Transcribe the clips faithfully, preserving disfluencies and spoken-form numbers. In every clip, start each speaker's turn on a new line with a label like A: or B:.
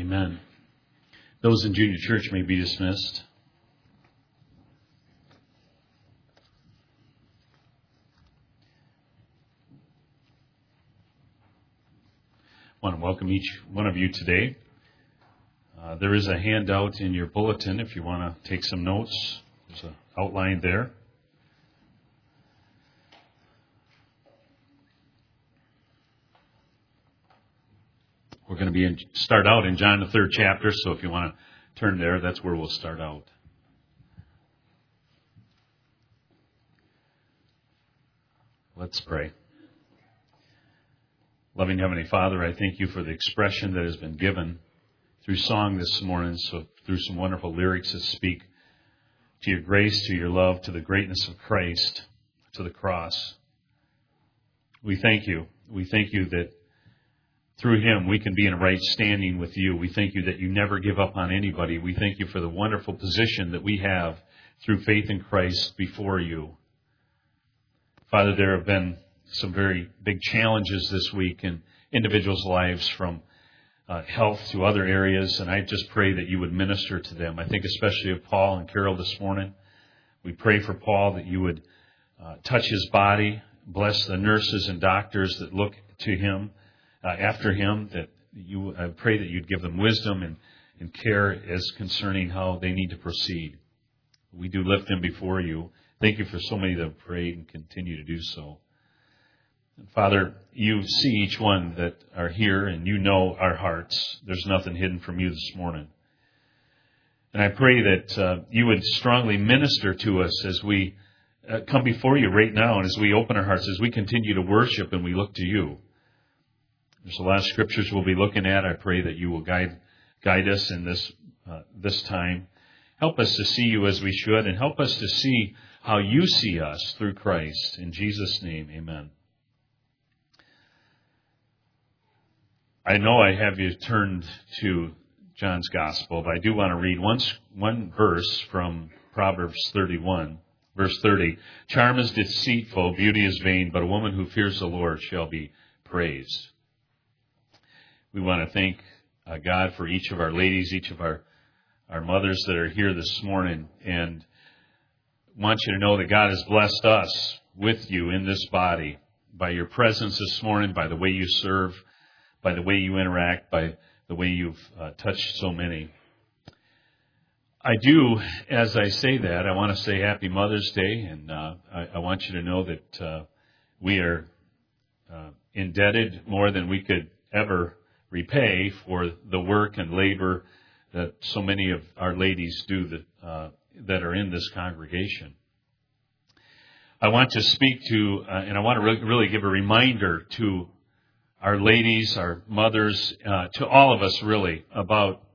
A: Amen. Those in junior church may be dismissed. I want to welcome each one of you today. Uh, there is a handout in your bulletin if you want to take some notes. There's an outline there. We're going to be in, start out in John the third chapter, so if you want to turn there, that's where we'll start out. Let's pray. Loving Heavenly Father, I thank you for the expression that has been given through song this morning, so through some wonderful lyrics that speak to your grace, to your love, to the greatness of Christ, to the cross. We thank you. We thank you that through him we can be in a right standing with you. We thank you that you never give up on anybody. We thank you for the wonderful position that we have through faith in Christ before you. Father, there have been some very big challenges this week in individuals' lives, from uh, health to other areas, and I just pray that you would minister to them. I think especially of Paul and Carol this morning. We pray for Paul that you would uh, touch his body, bless the nurses and doctors that look to him, uh, after him, that you, I pray that you'd give them wisdom and, and care as concerning how they need to proceed. We do lift them before you. Thank you for so many that have prayed and continue to do so. And Father, you see each one that are here, and you know our hearts. There's nothing hidden from you this morning. And I pray that uh, you would strongly minister to us as we uh, come before you right now, and as we open our hearts, as we continue to worship and we look to you. There's a lot of scriptures we'll be looking at. I pray that you will guide guide us in this uh, this time. Help us to see you as we should, and help us to see how you see us through Christ. In Jesus' name, amen. I know I have you turned to John's Gospel, but I do want to read one, one verse from Proverbs thirty-one, verse thirty. Charm is deceitful, beauty is vain, but a woman who fears the Lord shall be praised. We want to thank uh, God for each of our ladies, each of our, our mothers that are here this morning, and want you to know that God has blessed us with you in this body by your presence this morning, by the way you serve, by the way you interact, by the way you've uh, touched so many. I do, as I say that, I want to say Happy Mother's Day, and uh, I, I want you to know that uh, we are uh, indebted more than we could ever repay for the work and labor that so many of our ladies do that, uh, that are in this congregation. I want to speak to, uh, and I want to re- really give a reminder to our ladies, our mothers, uh, to all of us really, about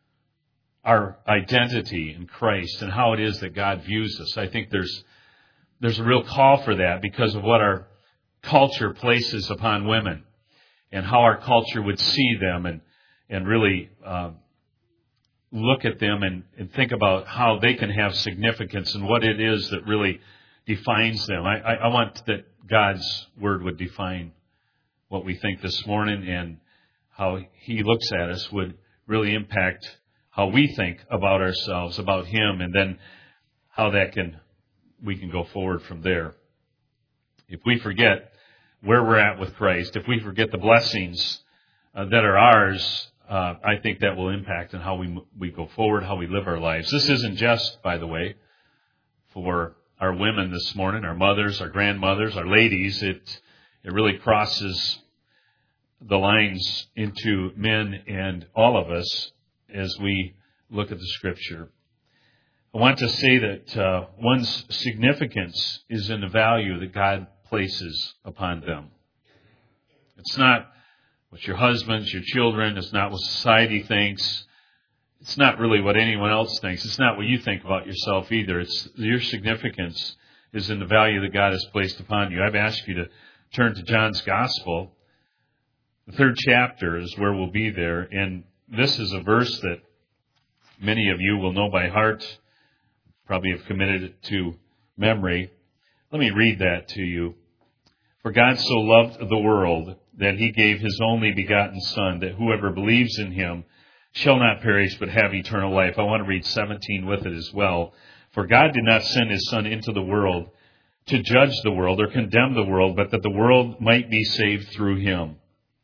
A: our identity in Christ and how it is that God views us. I think there's there's a real call for that because of what our culture places upon women and how our culture would see them and, and really uh, look at them and, and think about how they can have significance and what it is that really defines them. I, I, I want that God's Word would define what we think this morning, and how He looks at us would really impact how we think about ourselves, about Him, and then how that can we can go forward from there. If we forget where we're at with Christ, if we forget the blessings uh, that are ours, uh, I think that will impact on how we we go forward, how we live our lives. This isn't just, by the way, for our women this morning, our mothers, our grandmothers, our ladies. It It really crosses the lines into men and all of us as we look at the Scripture. I want to say that uh, one's significance is in the value that God places upon them. It's not what your husbands, your children, it's not what society thinks. It's not really what anyone else thinks. It's not what you think about yourself either. It's your significance is in the value that God has placed upon you. I've asked you to turn to John's Gospel. The third chapter is where we'll be there. And this is a verse that many of you will know by heart, probably have committed it to memory. Let me read that to you. For God so loved the world that He gave His only begotten Son, that whoever believes in Him shall not perish but have eternal life. I want to read seventeen with it as well. For God did not send his Son into the world to judge the world or condemn the world, but that the world might be saved through him.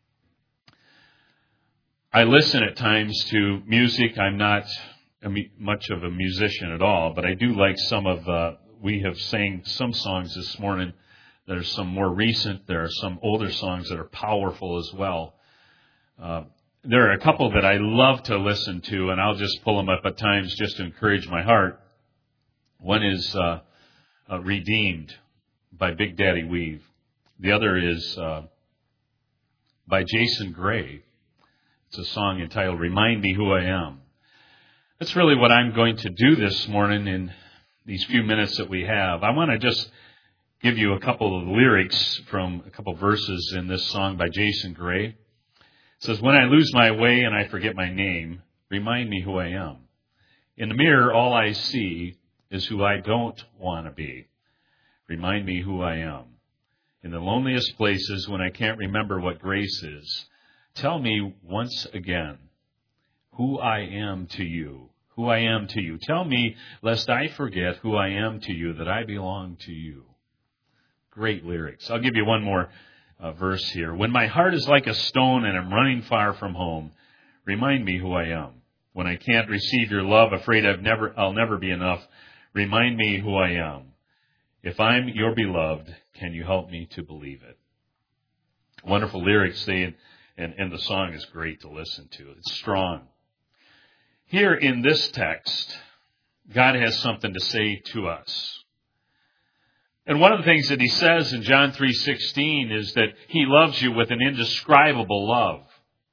A: I listen at times to music. I'm not a, much of a musician at all, but I do like some of, uh, we have sang some songs this morning. There's some more recent. There are some older songs that are powerful as well. Uh, there are a couple that I love to listen to, and I'll just pull them up at times just to encourage my heart. One is uh, uh, Redeemed by Big Daddy Weave. The other is uh, by Jason Gray. It's a song entitled Remind Me Who I Am. That's really what I'm going to do this morning in these few minutes that we have. I want to just give you a couple of lyrics from a couple of verses in this song by Jason Gray. It says, when I lose my way and I forget my name, remind me who I am. In the mirror, all I see is who I don't want to be. Remind me who I am. In the loneliest places when I can't remember what grace is, tell me once again who I am to you, who I am to you. Tell me, lest I forget who I am to you, that I belong to you. Great lyrics. I'll give you one more uh, verse here. When my heart is like a stone and I'm running far from home, remind me who I am. When I can't receive your love, afraid I've never, I'll never be enough, remind me who I am. If I'm your beloved, can you help me to believe it? Wonderful lyrics. They, and, and the song is great to listen to. It's strong. Here in this text, God has something to say to us. And one of the things that he says in John three sixteen is that he loves you with an indescribable love.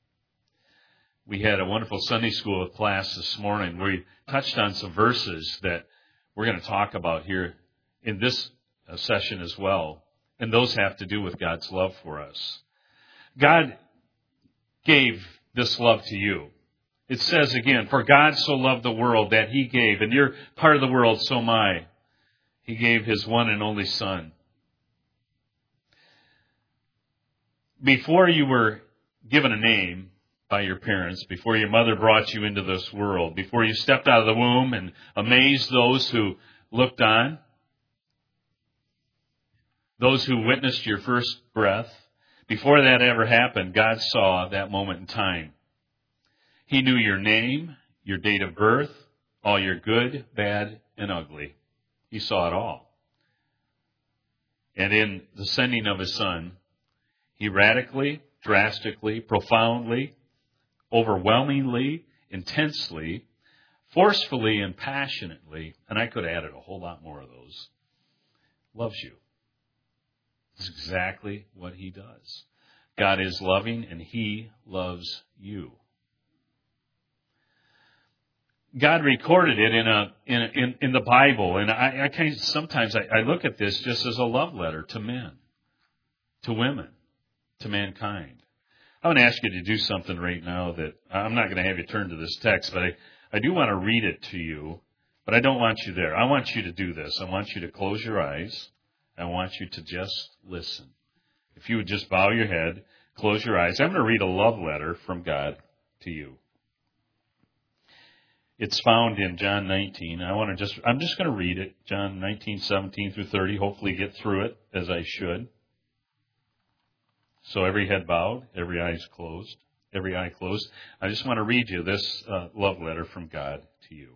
A: We had a wonderful Sunday school class this morning where we touched on some verses that we're going to talk about here in this session as well. And those have to do with God's love for us. God gave this love to you. It says again, for God so loved the world that he gave, and you're part of the world, so am I. He gave his one and only Son. Before you were given a name by your parents, before your mother brought you into this world, before you stepped out of the womb and amazed those who looked on, those who witnessed your first breath, before that ever happened, God saw that moment in time. He knew your name, your date of birth, all your good, bad, and ugly. He saw it all. And in the sending of his Son, he radically, drastically, profoundly, overwhelmingly, intensely, forcefully, and passionately, and I could have added a whole lot more of those, loves you. It's exactly what he does. God is loving, and he loves you. God recorded it in a in in, in the Bible, and I, I kind of, sometimes I, I look at this just as a love letter to men, to women, to mankind. I want to ask you to do something right now that I'm not going to have you turn to this text, but I, I do want to read it to you, but I don't want you there. I want you to do this. I want you to close your eyes. I want you to just listen. If you would just bow your head, close your eyes. I'm going to read a love letter from God to you. It's found in John nineteen. I want to just, I'm just going to read it. John nineteen, seventeen through thirty. Hopefully get through it as I should. So every head bowed, every eye closed, every eye closed. I just want to read you this uh, love letter from God to you.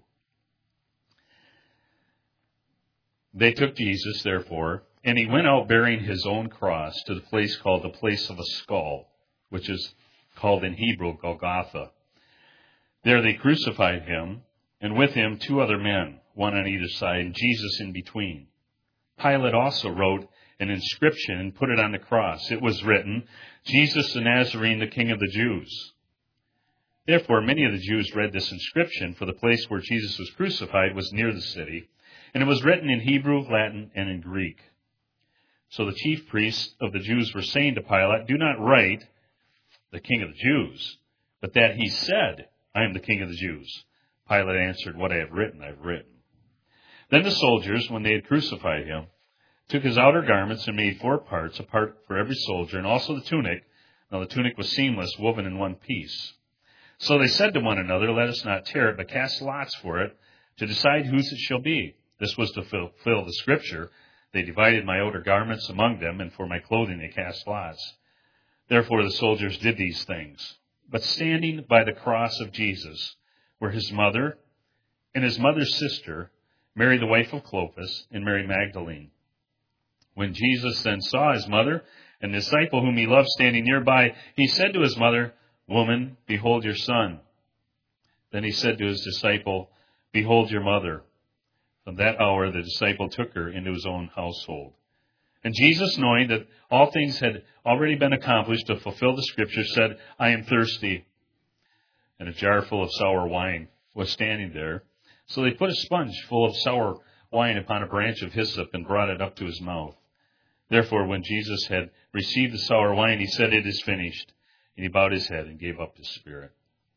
A: They took Jesus, therefore, and he went out bearing his own cross to the place called the place of a skull, which is called in Hebrew Golgotha. There they crucified him, and with him two other men, one on either side, and Jesus in between. Pilate also wrote an inscription and put it on the cross. It was written, Jesus the Nazarene, the King of the Jews. Therefore, many of the Jews read this inscription, for the place where Jesus was crucified was near the city, and it was written in Hebrew, Latin, and in Greek. So the chief priests of the Jews were saying to Pilate, do not write, the King of the Jews, but that he said, I am the King of the Jews. Pilate answered, what I have written, I have written. Then the soldiers, when they had crucified him, took his outer garments and made four parts, a part for every soldier, and also the tunic. Now the tunic was seamless, woven in one piece. So they said to one another, let us not tear it, but cast lots for it, to decide whose it shall be. This was to fulfill the scripture. They divided my outer garments among them, and for my clothing they cast lots. Therefore the soldiers did these things. But standing by the cross of Jesus were his mother and his mother's sister, Mary the wife of Clopas, and Mary Magdalene. When Jesus then saw his mother and the disciple whom he loved standing nearby, he said to his mother, Woman, behold your son. Then he said to his disciple, Behold your mother. From that hour the disciple took her into his own household. And Jesus, knowing that all things had already been accomplished to fulfill the scripture, said, I am thirsty. And a jar full of sour wine was standing there. So they put a sponge full of sour wine upon a branch of hyssop and brought it up to his mouth. Therefore, when Jesus had received the sour wine, he said, It is finished. And he bowed his head and gave up his spirit.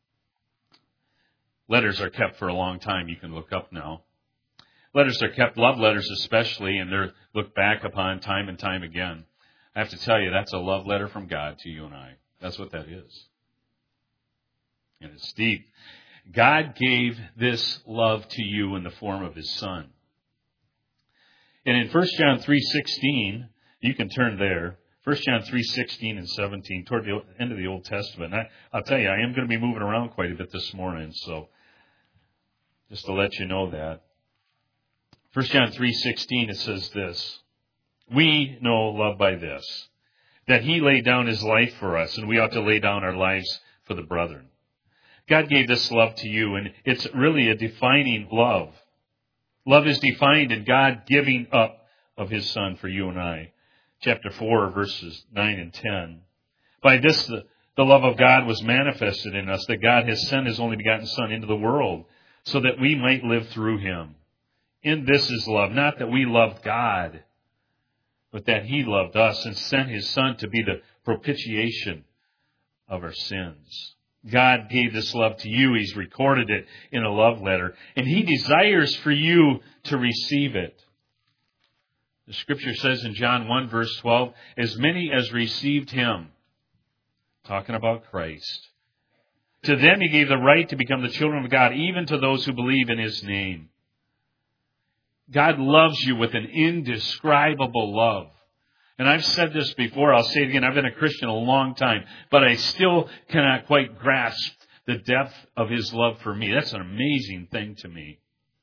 A: Letters are kept for a long time. You can look up now. Letters are kept, love letters especially, and they're looked back upon time and time again. I have to tell you, that's a love letter from God to you and I. That's what that is. And it's deep. God gave this love to you in the form of his Son. And in First John three sixteen, you can turn there. First John three sixteen and seventeen, toward the end of the Old Testament. I, I'll tell you, I am going to be moving around quite a bit this morning, so just to let you know that. First John three sixteen, it says this, We know love by this, that he laid down his life for us, and we ought to lay down our lives for the brethren. God gave this love to you, and it's really a defining love. Love is defined in God giving up of his Son for you and I. Chapter four, verses nine and ten. By this, the, the love of God was manifested in us, that God has sent his only begotten Son into the world, so that we might live through him. In this is love, not that we loved God, but that he loved us and sent his Son to be the propitiation of our sins. God gave this love to you. He's recorded it in a love letter, and he desires for you to receive it. The scripture says in John one, verse twelve, as many as received him, talking about Christ, to them he gave the right to become the children of God, even to those who believe in his name. God loves you with an indescribable love. And I've said this before, I'll say it again, I've been a Christian a long time, but I still cannot quite grasp the depth of his love for me. That's an amazing thing to me.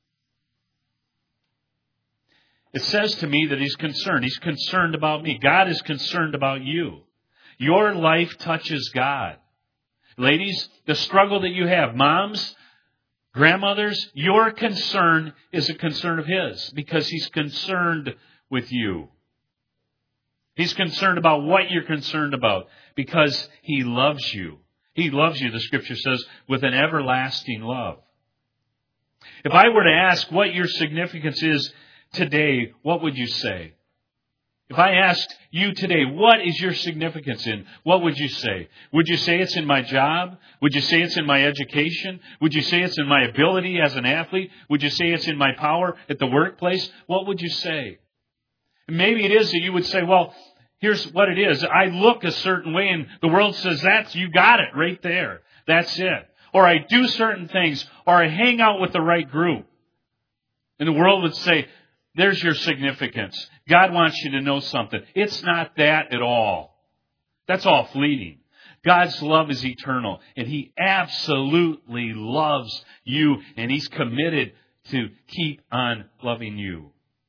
A: It says to me that he's concerned. He's concerned about me. God is concerned about you. Your life touches God. Ladies, the struggle that you have, moms, grandmothers, your concern is a concern of his because he's concerned with you. He's concerned about what you're concerned about because he loves you. He loves you, the scripture says, with an everlasting love. If I were to ask what your significance is today, what would you say? If I asked you today, what is your significance in? What would you say? Would you say it's in my job? Would you say it's in my education? Would you say it's in my ability as an athlete? Would you say it's in my power at the workplace? What would you say? Maybe it is that you would say, well, here's what it is. I look a certain way and the world says, that's, you got it right there. That's it. Or I do certain things, or I hang out with the right group. And the world would say, there's your significance. God wants you to know something. It's not that at all. That's all fleeting. God's love is eternal, and he absolutely loves you, and he's committed to keep on loving you.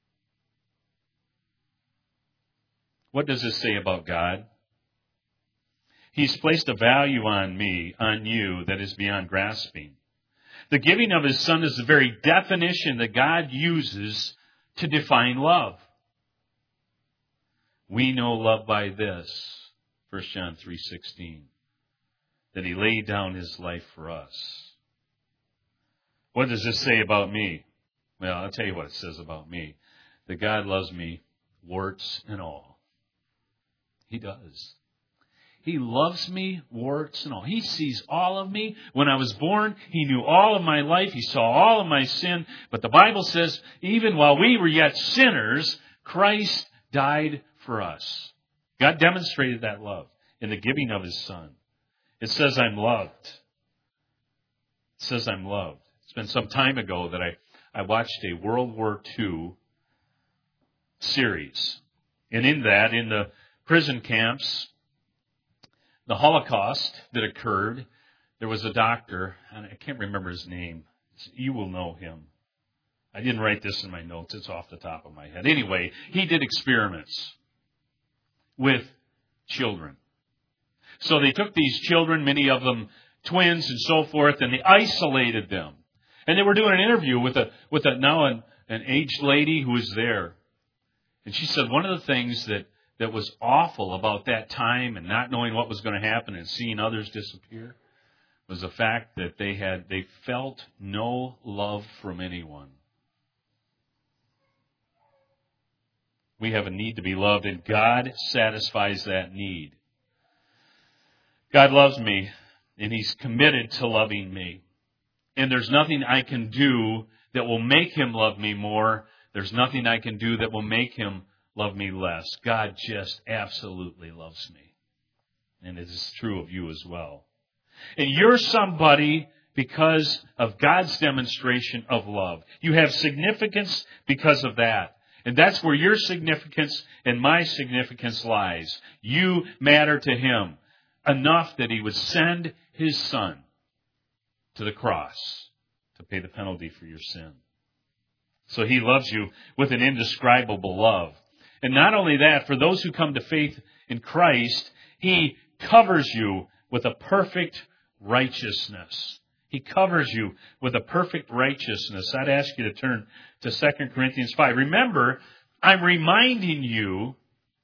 A: What does this say about God? He's placed a value on me, on you, that is beyond grasping. The giving of his Son is the very definition that God uses to define love. We know love by this, First John three sixteen, that he laid down his life for us. What does this say about me? Well, I'll tell you what it says about me. That God loves me, warts and all. He does. He loves me, warts and all. He sees all of me. When I was born, he knew all of my life. He saw all of my sin. But the Bible says, even while we were yet sinners, Christ died for us. God demonstrated that love in the giving of his Son. It says, I'm loved. It says I'm loved. It's been some time ago that I, I watched a World War Two series. And in that, in the prison camps, the Holocaust that occurred, there was a doctor, and I can't remember his name. You will know him. I didn't write this in my notes. It's off the top of my head. Anyway, he did experiments with children. So they took these children, many of them twins and so forth, and they isolated them. And they were doing an interview with a with a now an, an aged lady who was there. And she said one of the things that, that was awful about that time and not knowing what was going to happen and seeing others disappear was the fact that they had they felt no love from anyone. We have a need to be loved, and God satisfies that need. God loves me, and He's committed to loving me. And there's nothing I can do that will make Him love me more. There's nothing I can do that will make Him love me less. God just absolutely loves me. And it is true of you as well. And you're somebody because of God's demonstration of love. You have significance because of that. And that's where your significance and my significance lies. You matter to Him enough that He would send His Son to the cross to pay the penalty for your sin. So He loves you with an indescribable love. And not only that, for those who come to faith in Christ, He covers you with a perfect righteousness. He covers you with a perfect righteousness. I'd ask you to turn to Second Corinthians five. Remember, I'm reminding you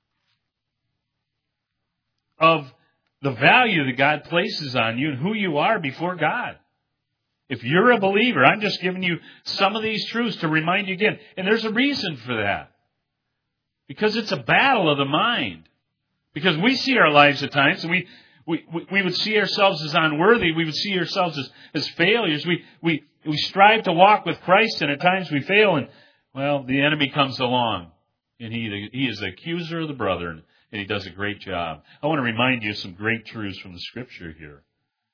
A: of the value that God places on you and who you are before God. If you're a believer, I'm just giving you some of these truths to remind you again. And there's a reason for that. Because it's a battle of the mind. Because we see our lives at times, and we We, we, we would see ourselves as unworthy. We would see ourselves as, as failures. We, we, we strive to walk with Christ, and at times we fail. And, well, the enemy comes along, and he, he is the accuser of the brethren, and he does a great job. I want to remind you of some great truths from the Scripture here.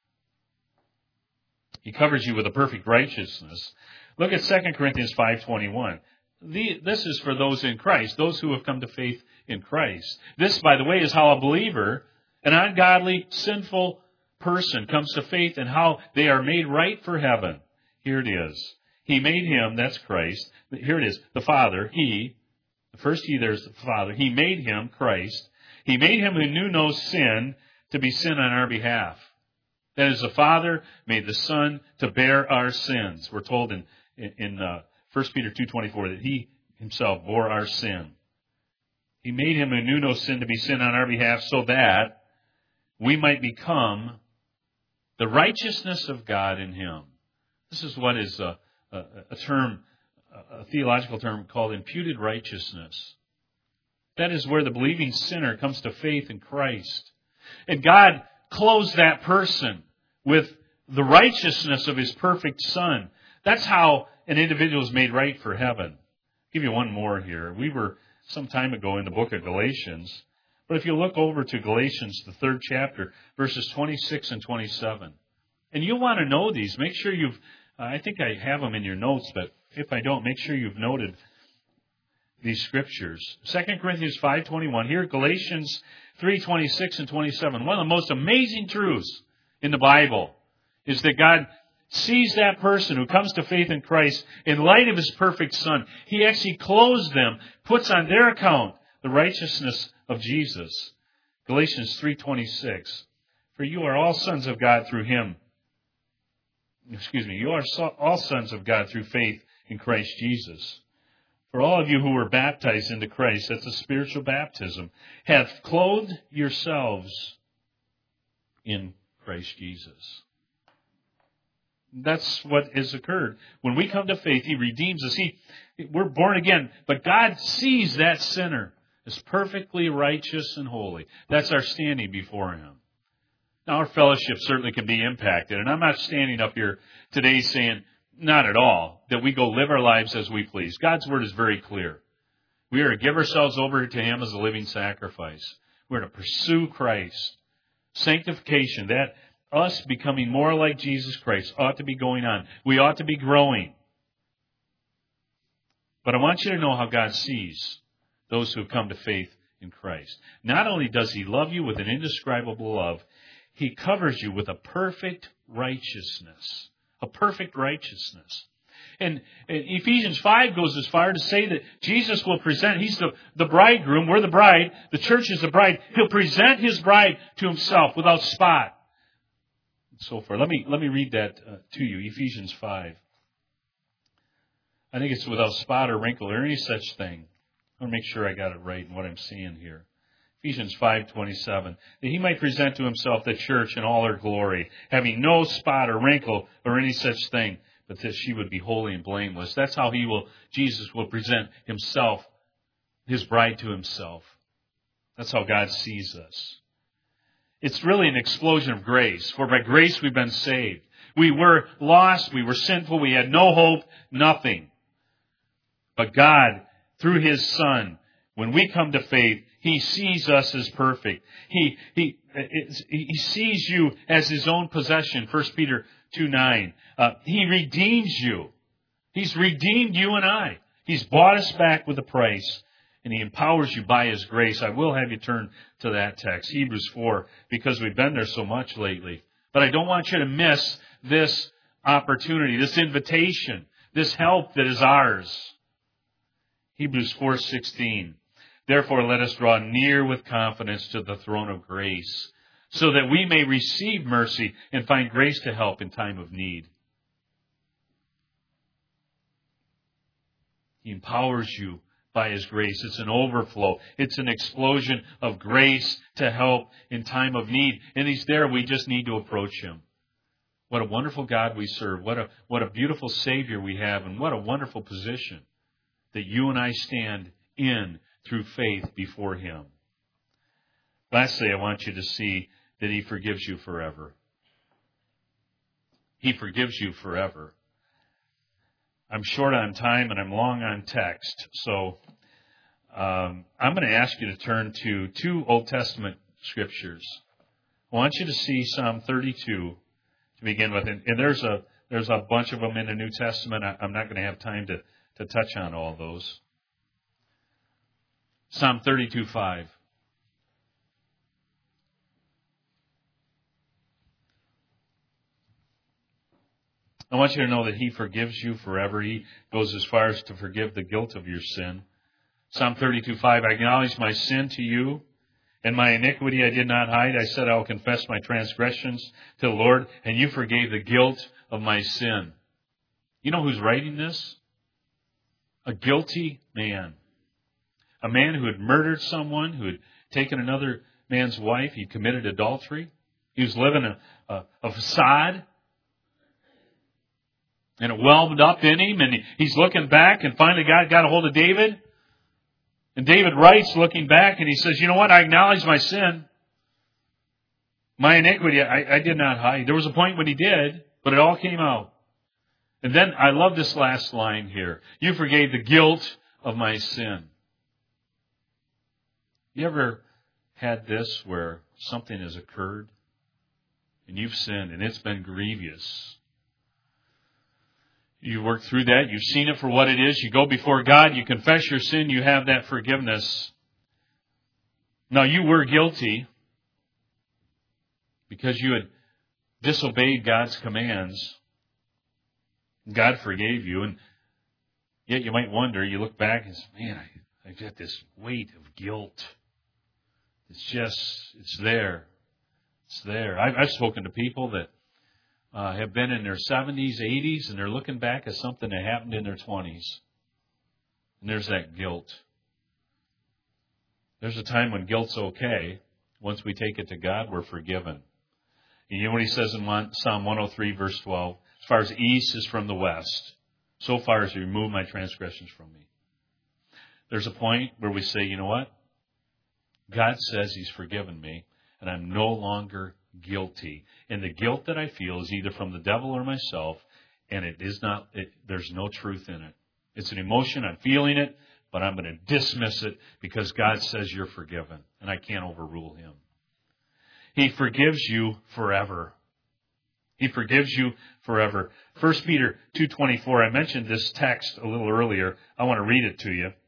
A: He covers you with a perfect righteousness. Look at Second Corinthians five twenty-one. The, this is for those in Christ, those who have come to faith in Christ. This, by the way, is how a believer, an ungodly, sinful person comes to faith and how they are made right for heaven. Here it is. He made Him, that's Christ. Here it is, the Father, He, the first He, there's the Father. He made Him, Christ. He made Him who knew no sin to be sin on our behalf. That is, the Father made the Son to bear our sins. We're told in, in uh, First Peter two twenty-four that He Himself bore our sin. He made Him who knew no sin to be sin on our behalf so that we might become the righteousness of God in Him. This is what is a, a, a term, a theological term called imputed righteousness. That is where the believing sinner comes to faith in Christ. And God clothes that person with the righteousness of His perfect Son. That's how an individual is made right for heaven. I'll give you one more here. We were some time ago in the book of Galatians. But if you look over to Galatians, the third chapter, verses twenty-six and twenty-seven, and you'll want to know these. Make sure you've, uh, I think I have them in your notes, but if I don't, make sure you've noted these scriptures. Second Corinthians five twenty-one, here Galatians three twenty-six and twenty-seven. One of the most amazing truths in the Bible is that God sees that person who comes to faith in Christ in light of His perfect Son. He actually clothes them, puts on their account the righteousness of Jesus. Galatians three twenty-six. For you are all sons of God through Him. Excuse me. You are all sons of God through faith in Christ Jesus. For all of you who were baptized into Christ, that's a spiritual baptism, have clothed yourselves in Christ Jesus. That's what has occurred. When we come to faith, He redeems us. He, we're born again, but God sees that sinner as perfectly righteous and holy. That's our standing before Him. Now, our fellowship certainly can be impacted, and I'm not standing up here today saying, not at all, that we go live our lives as we please. God's Word is very clear. We are to give ourselves over to Him as a living sacrifice. We're to pursue Christ. Sanctification, that us becoming more like Jesus Christ ought to be going on. We ought to be growing. But I want you to know how God sees those who have come to faith in Christ. Not only does He love you with an indescribable love, He covers you with a perfect righteousness. A perfect righteousness. And Ephesians five goes as far to say that Jesus will present, He's the, the bridegroom, we're the bride, the church is the bride. He'll present His bride to Himself without spot. And so forth. Let me, let me read that uh, to you, Ephesians five. I think it's without spot or wrinkle or any such thing. I want to make sure I got it right in what I'm seeing here. Ephesians five twenty-seven. That He might present to Himself the church in all her glory, having no spot or wrinkle or any such thing, but that she would be holy and blameless. That's how He will, Jesus will present Himself, His bride to Himself. That's how God sees us. It's really an explosion of grace. For by grace we've been saved. We were lost, we were sinful, we had no hope, nothing. But God, through His Son, when we come to faith, He sees us as perfect. He, he, he sees you as His own possession, First Peter two nine. Uh, he redeems you. He's redeemed you and I. He's bought us back with a price, and He empowers you by His grace. I will have you turn to that text, Hebrews four, because we've been there so much lately. But I don't want you to miss this opportunity, this invitation, this help that is ours. Hebrews four sixteen. Therefore, let us draw near with confidence to the throne of grace, so that we may receive mercy and find grace to help in time of need. He empowers you by His grace. It's an overflow. It's an explosion of grace to help in time of need. And He's there. We just need to approach Him. What a wonderful God we serve. What a, what a beautiful Savior we have. And what a wonderful position that you and I stand in through faith before Him. Lastly, I want you to see that He forgives you forever. He forgives you forever. I'm short on time and I'm long on text, so um, I'm going to ask you to turn to two Old Testament scriptures. I want you to see Psalm thirty-two to begin with, and, and there's a there's a bunch of them in the New Testament. I, I'm not going to have time to, to touch on all those. Psalm thirty-two five. I want you to know that He forgives you forever. He goes as far as to forgive the guilt of your sin. Psalm thirty-two five, I acknowledge my sin to you, and my iniquity I did not hide. I said I will confess my transgressions to the Lord, and you forgave the guilt of my sin. You know who's writing this? A guilty man. A man who had murdered someone, who had taken another man's wife. He committed adultery. He was living a, a, a facade. And it welled up in him, and he's looking back, and finally God got a hold of David. And David writes, looking back, and he says, you know what, I acknowledge my sin. My iniquity, I, I did not hide. There was a point when he did, but it all came out. And then, I love this last line here. You forgave the guilt of my sin. You ever had this where something has occurred, and you've sinned, and it's been grievous? You work through that. You've seen it for what it is. You go before God. You confess your sin. You have that forgiveness. Now, you were guilty because you had disobeyed God's commands. God forgave you. And yet you might wonder, you look back and say, man, I, I've got this weight of guilt. It's just, it's there. It's there. I've, I've spoken to people that Uh, have been in their seventies, eighties, and they're looking back at something that happened in their twenties. And there's that guilt. There's a time when guilt's okay. Once we take it to God, we're forgiven. And you know what He says in Psalm one oh three, verse twelve? As far as east is from the west, so far as you remove my transgressions from me. There's a point where we say, you know what? God says He's forgiven me, and I'm no longer guilty. And the guilt that I feel is either from the devil or myself, and it is not, it, there's no truth in it. It's an emotion, I'm feeling it, but I'm going to dismiss it because God says you're forgiven, and I can't overrule Him. He forgives you forever. He forgives you forever. First Peter two twenty-four, I mentioned this text a little earlier. I want to read it to you.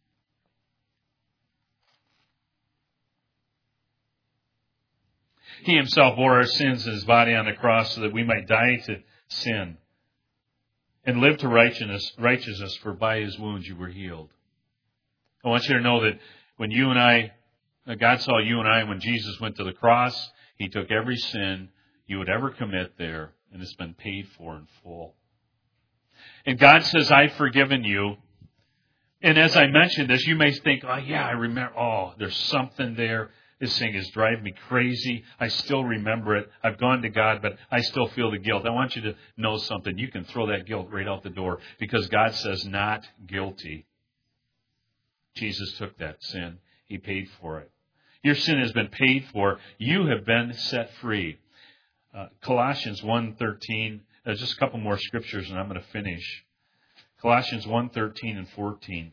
A: He himself bore our sins in his body on the cross so that we might die to sin and live to righteousness, righteousness, for by his wounds you were healed. I want you to know that when you and I, God saw you and I, when Jesus went to the cross, he took every sin you would ever commit there, and it's been paid for in full. And God says, I've forgiven you. And as I mentioned this, you may think, oh yeah, I remember, oh, there's something there. This thing is driving me crazy. I still remember it. I've gone to God, but I still feel the guilt. I want you to know something. You can throw that guilt right out the door because God says not guilty. Jesus took that sin. He paid for it. Your sin has been paid for. You have been set free. Uh, Colossians one thirteen. There's just a couple more scriptures and I'm going to finish. Colossians one thirteen and fourteen.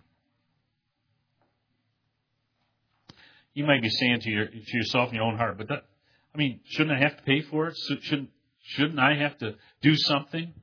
A: You might be saying to, your, to yourself in your own heart, but that, I mean, shouldn't I have to pay for it? Shouldn't, shouldn't I have to do something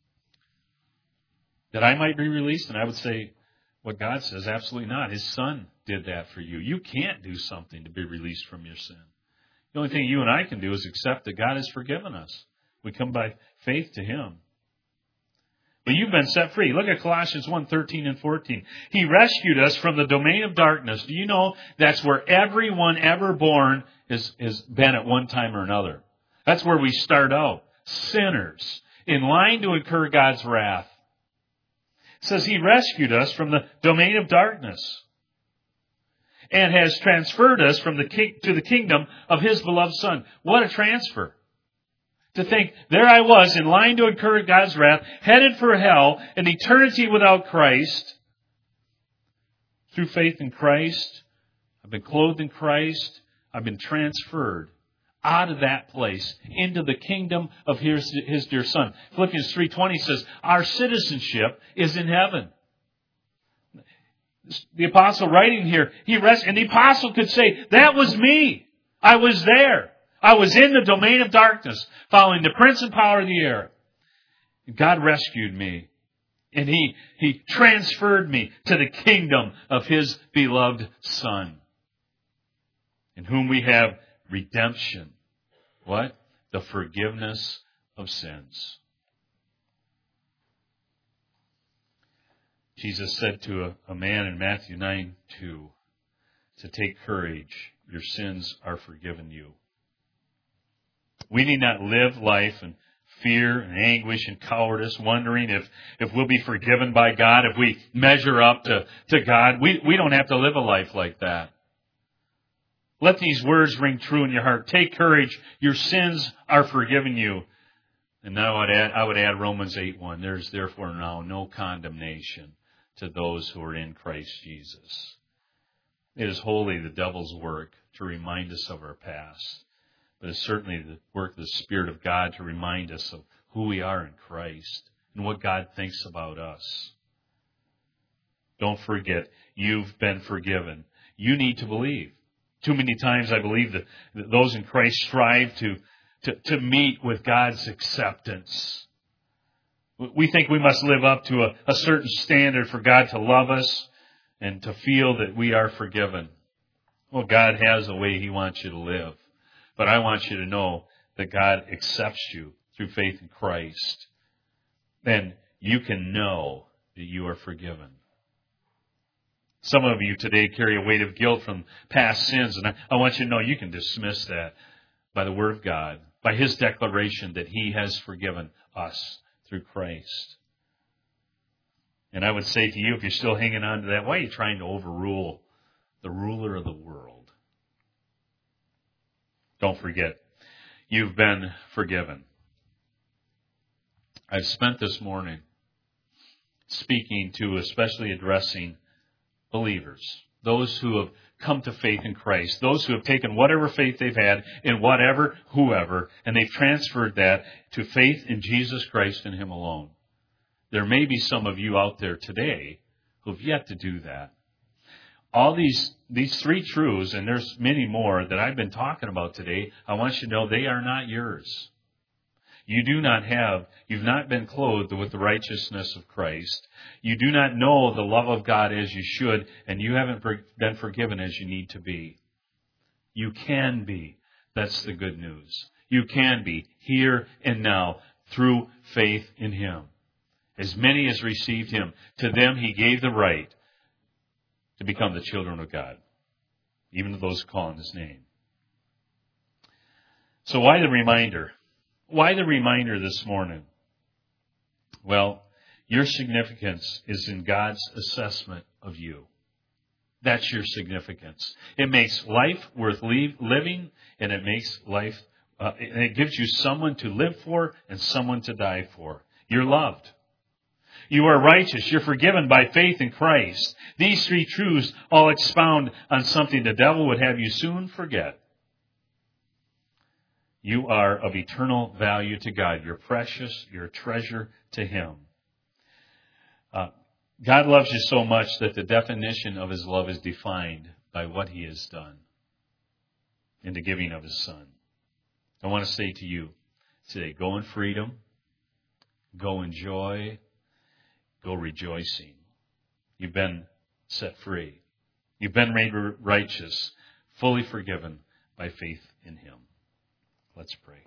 A: that I might be released? And I would say, what God says, absolutely not. His Son did that for you. You can't do something to be released from your sin. The only thing you and I can do is accept that God has forgiven us. We come by faith to him. But you've been set free. Look at Colossians one thirteen and fourteen. He rescued us from the domain of darkness. Do you know that's where everyone ever born is, has been at one time or another? That's where we start out. Sinners, in line to incur God's wrath. It says he rescued us from the domain of darkness and has transferred us from the king, to the kingdom of his beloved Son. What a transfer. To think, there I was in line to incur God's wrath, headed for hell, an eternity without Christ. Through faith in Christ, I've been clothed in Christ. I've been transferred out of that place into the kingdom of his, his dear Son. Philippians three twenty says, our citizenship is in heaven. The apostle writing here, he rests, and the apostle could say, that was me. I was there. I was in the domain of darkness, following the prince and power of the air. God rescued me. And He, He transferred me to the kingdom of His beloved Son, in whom we have redemption. What? The forgiveness of sins. Jesus said to a, a man in Matthew nine two, to take courage, your sins are forgiven you. We need not live life in fear and anguish and cowardice, wondering if, if we'll be forgiven by God, if we measure up to, to God. We, we don't have to live a life like that. Let these words ring true in your heart. Take courage. Your sins are forgiven you. And now I would add, I would add Romans eight one. There's therefore now no condemnation to those who are in Christ Jesus. It is wholly the devil's work to remind us of our past. But it's certainly the work of the Spirit of God to remind us of who we are in Christ and what God thinks about us. Don't forget, you've been forgiven. You need to believe. Too many times I believe that those in Christ strive to, to, to meet with God's acceptance. We think we must live up to a, a certain standard for God to love us and to feel that we are forgiven. Well, God has a way He wants you to live. But I want you to know that God accepts you through faith in Christ. Then you can know that you are forgiven. Some of you today carry a weight of guilt from past sins, and I, I want you to know you can dismiss that by the Word of God, by His declaration that He has forgiven us through Christ. And I would say to you, if you're still hanging on to that, why are you trying to overrule the ruler of the world? Don't forget, you've been forgiven. I've spent this morning speaking to, especially addressing believers, those who have come to faith in Christ, those who have taken whatever faith they've had in whatever, whoever, and they've transferred that to faith in Jesus Christ and Him alone. There may be some of you out there today who have yet to do that. All these these three truths, and there's many more that I've been talking about today, I want you to know they are not yours. You do not have, you've not been clothed with the righteousness of Christ. You do not know the love of God as you should, and you haven't been forgiven as you need to be. You can be. That's the good news. You can be here and now through faith in Him. As many as received Him, to them He gave the right to become the children of God, even to those calling His name. So why the reminder? Why the reminder this morning? Well, your significance is in God's assessment of you. That's your significance. It makes life worth living, and it makes life, uh, and it gives you someone to live for and someone to die for. You're loved. You are righteous. You're forgiven by faith in Christ. These three truths all expound on something the devil would have you soon forget. You are of eternal value to God. You're precious. You're a treasure to Him. Uh, God loves you so much that the definition of His love is defined by what He has done in the giving of His Son. I want to say to you today, go in freedom, go in joy, go rejoicing. You've been set free. You've been made righteous, fully forgiven by faith in Him. Let's pray.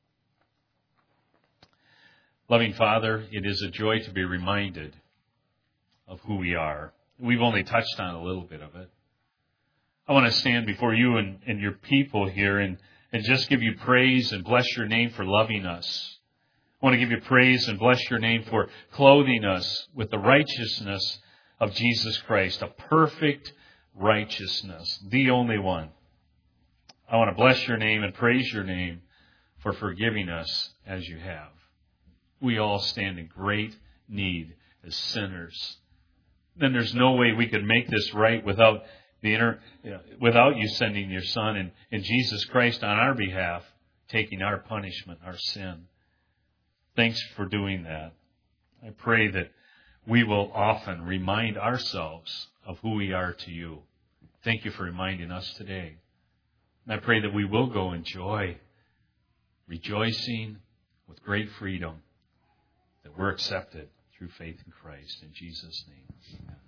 A: Loving Father, it is a joy to be reminded of who we are. We've only touched on a little bit of it. I want to stand before you and, and your people here and, and just give you praise and bless your name for loving us. I want to give you praise and bless your name for clothing us with the righteousness of Jesus Christ, a perfect righteousness, the only one. I want to bless your name and praise your name for forgiving us as you have. We all stand in great need as sinners. Then there's no way we could make this right without the inner, you know, without you sending your Son and, and Jesus Christ on our behalf, taking our punishment, our sin. Thanks for doing that. I pray that we will often remind ourselves of who we are to you. Thank you for reminding us today. And I pray that we will go in joy, rejoicing with great freedom, that we're accepted through faith in Christ. In Jesus' name, amen.